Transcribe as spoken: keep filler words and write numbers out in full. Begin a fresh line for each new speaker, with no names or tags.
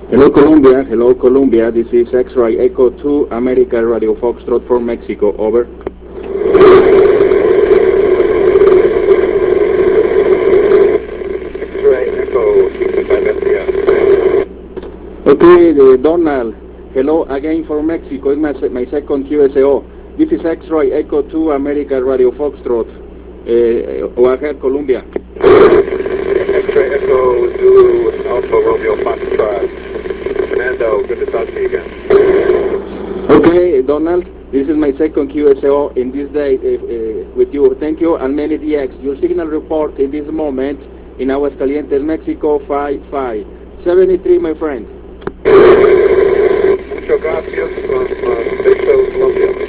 Hello Colombia, hello Colombia, this is X-Ray Echo two America Radio Foxtrot from Mexico, over.
X-Ray Echo sixty-five F D R.
Okay, uh, Donald, hello again from Mexico, it's my, se- my second Q S O. This is X-Ray Echo two America Radio Foxtrot, uh, Oaxaca, Colombia.
X-Ray Echo Zulu Alpha Romeo Foxtrot. Fernando, good to talk to you again.
Okay, Donald, this is my second Q S O in this day uh, uh, with you. Thank you, and many D X. Your signal report in this moment in Aguascalientes, Mexico, five five. seventy-three, my friend.
Muchas gracias from uh, Mexico, Colombia.